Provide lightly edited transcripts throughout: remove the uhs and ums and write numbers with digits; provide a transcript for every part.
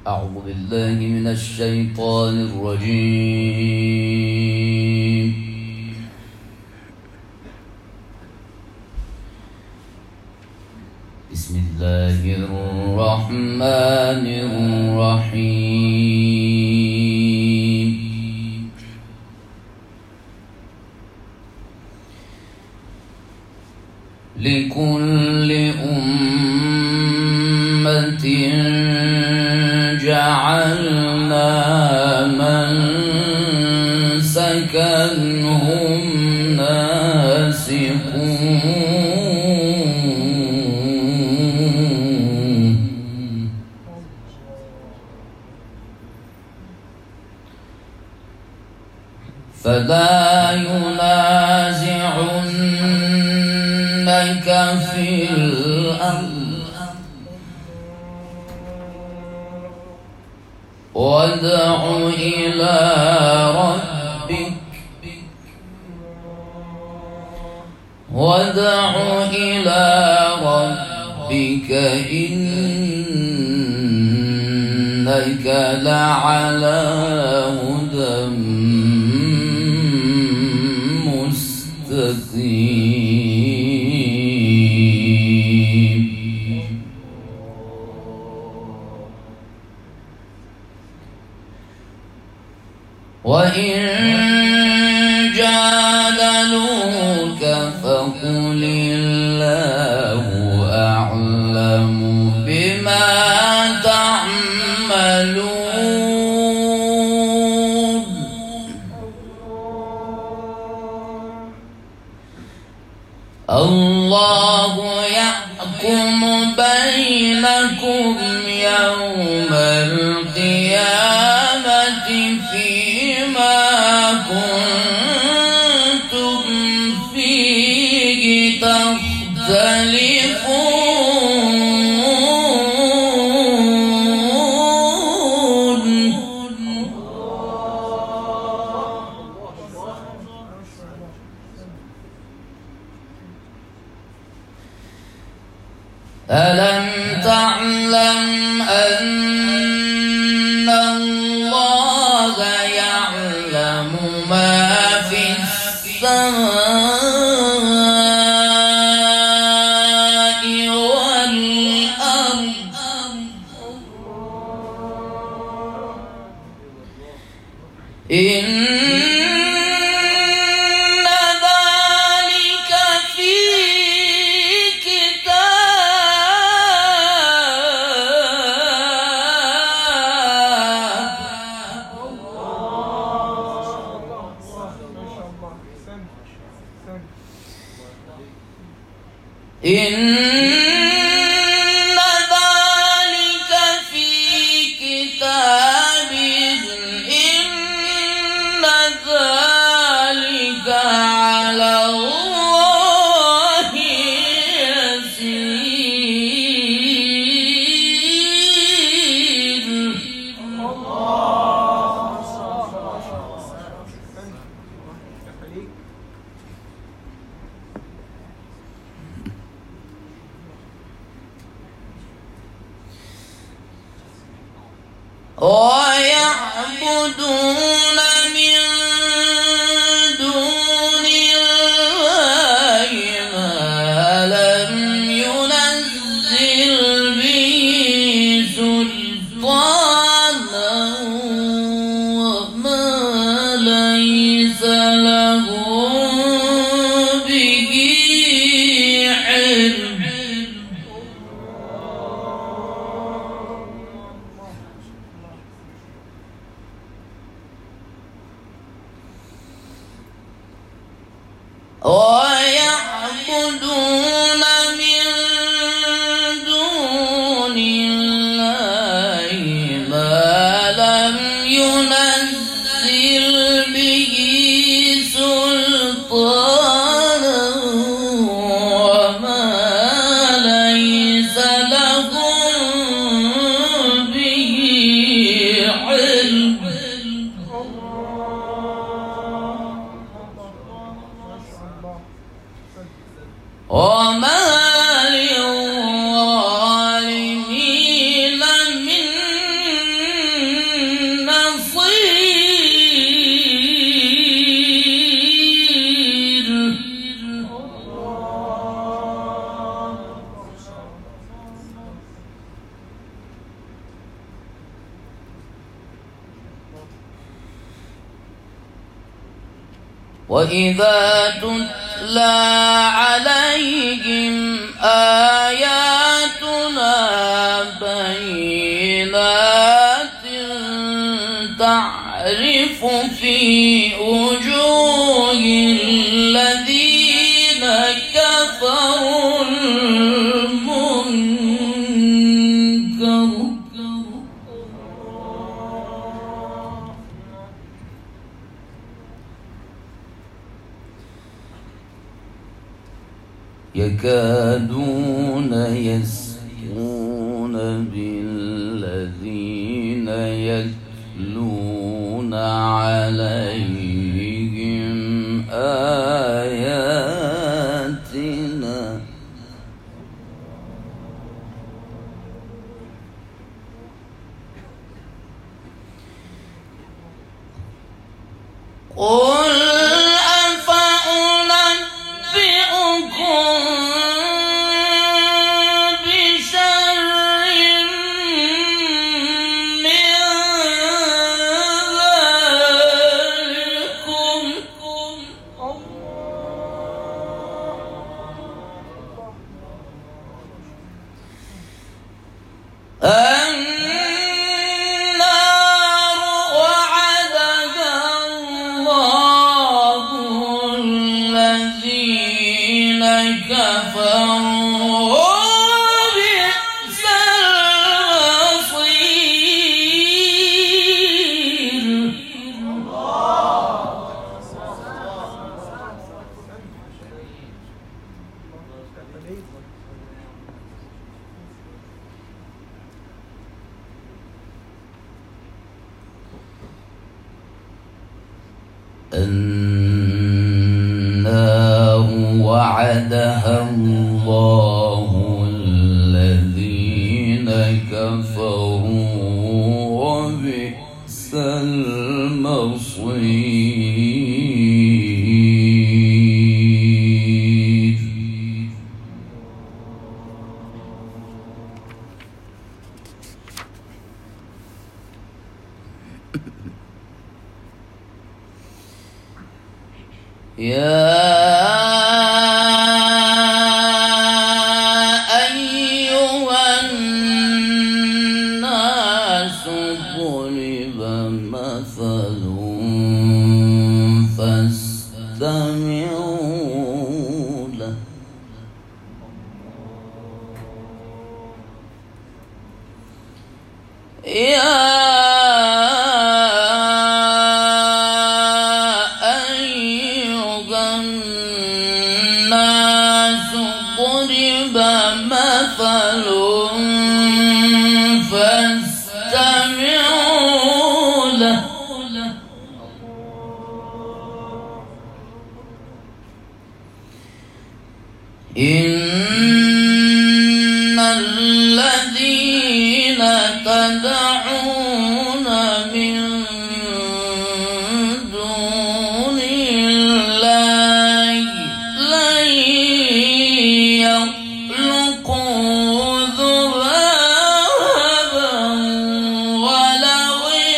أعوذ بالله من الشيطان الرجيم. بسم الله الرحمن الرحيم. لكل أمة جعلنا منسكا هم ناسكوه فلا ينازعنك في الأمر وادع إلى ربك إنك لعلى هدى مستقيم. وإن جادلوك فقل الله أعلم بما تعملون. الله يحكم بينكم يوم القيامة فيما كنتم فيه تختلفون. ألم تعلم أن الله يعلم ما في السماء والأرض إن ذلك في كتاب إن ذلك على الله يسير. ويعبدون من دون الله ما لم ينزل به سلطانا وما ليس لهم به علم. وإذا تتلى عليهم آياتنا بينات تعرف في وجوه الذين كفروا المنكر يكادون يسطون بالذين يتلون عليهم آياتنا قل النار وعدها الله الذين كفروا وبئس المصير يا أيها الناس ضرب مثل فاستمعوا له فاستمعوا له إن الذين تدعون من دون الله لن يخلقوا ذبابا ولو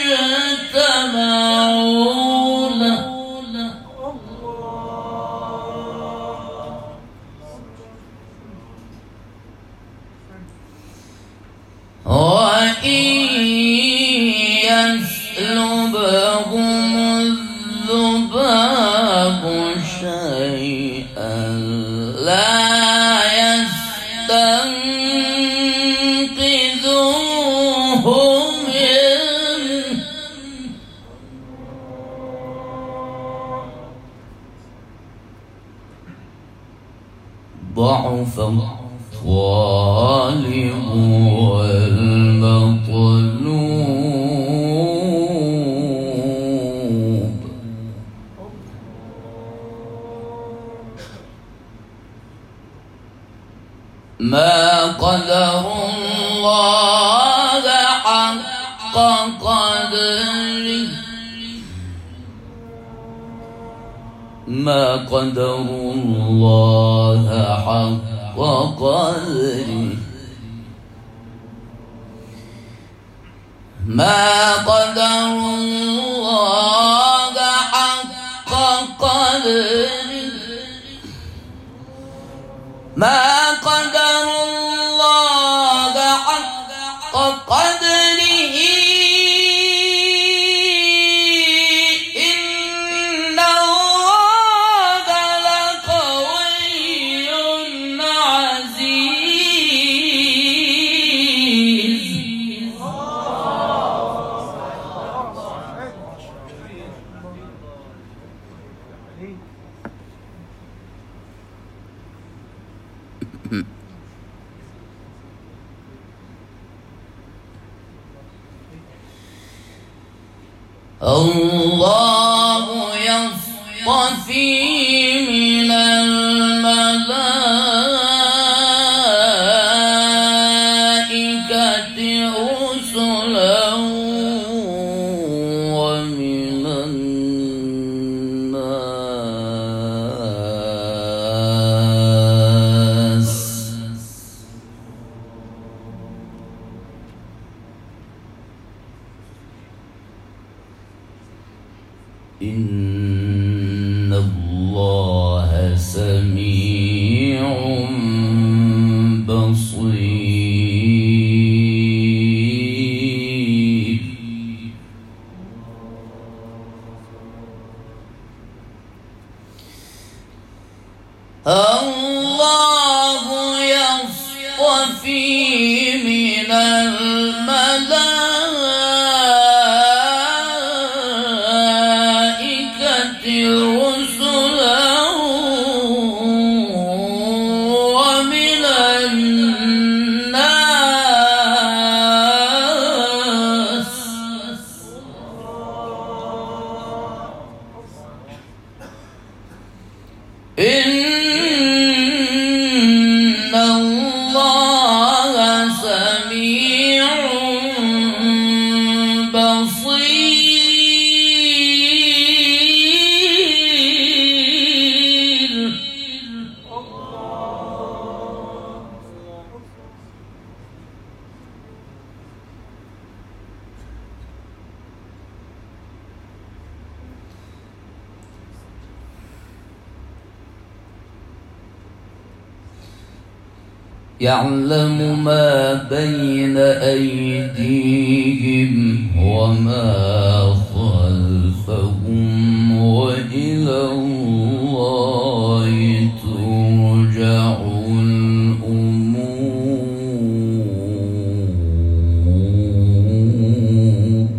اجتمعوا له وإن يسلبهم الذباب شيئا لا يستنقذوه منه ضعف الطالب والمطلوب ما قدروا الله حق قدره ما قدروا الله حق قدره ما قدروا الله حق قدره الله يصطفي من الملائكة رسلا ومن الناس. إن الله سميع بصير. الله يصطفي من الملائكة رسلا ومن الناس. إن الله سميع بصير. يعلم ما بين أيديهم وما خلفهم وإلى الله ترجع الأمور.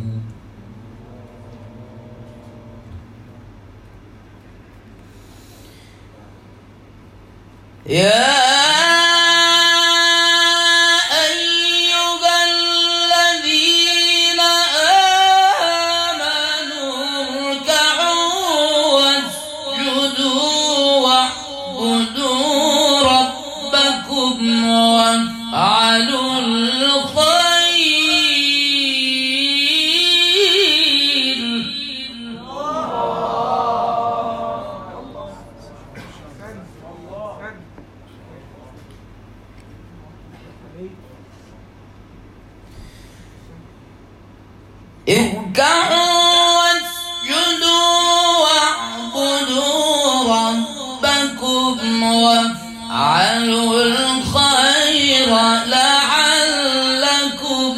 يا وافعلوا الخير. اركعوا واسجدوا واعبدوا ربكم وافعلوا الخير لعلكم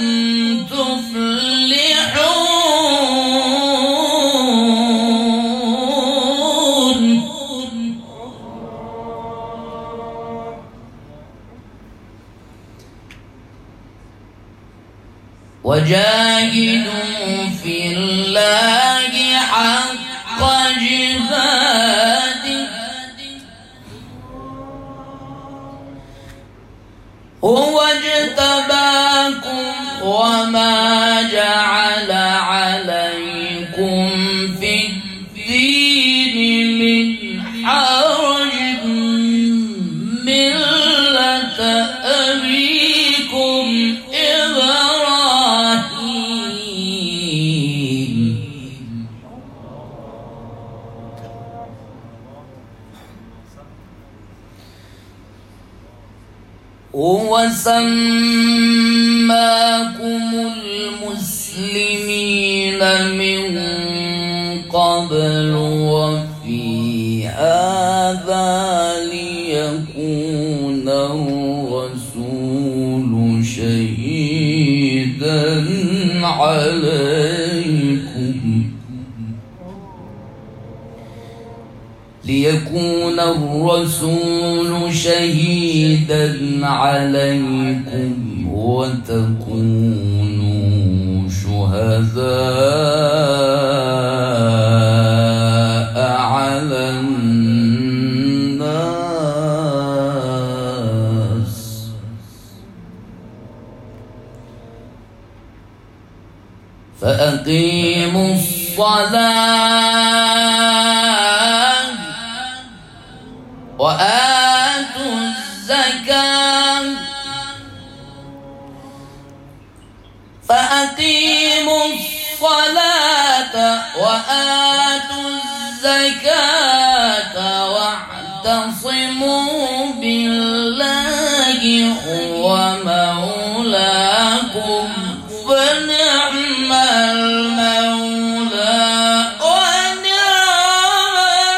تفلحون. وجاهدوا في الله حق جهاده هو اجتباكم وما جعل عليكم في الدين من حرج ملة أبيكم إبراهيم. هو سماكم المسلمين من قبل وفي هذا ليكون الرسول شهيدا عليكم ليكون الرسول شهيدا عليكم وتكونوا شهداء على الناس فأقيموا الصلاة وآتوا الزكاة فأقيموا الصلاة وآتوا الزكاة واعتصموا بالله هو مولاكم فنعم المولى ونعم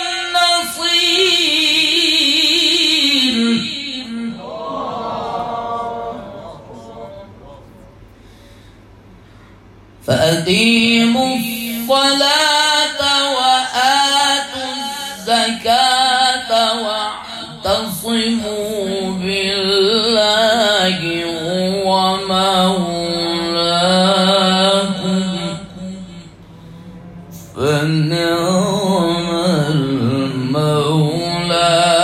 النصير. فأقيموا الصلاة وآتوا الزكاة واعتصموا بالله هو مولاكم فنعم المولى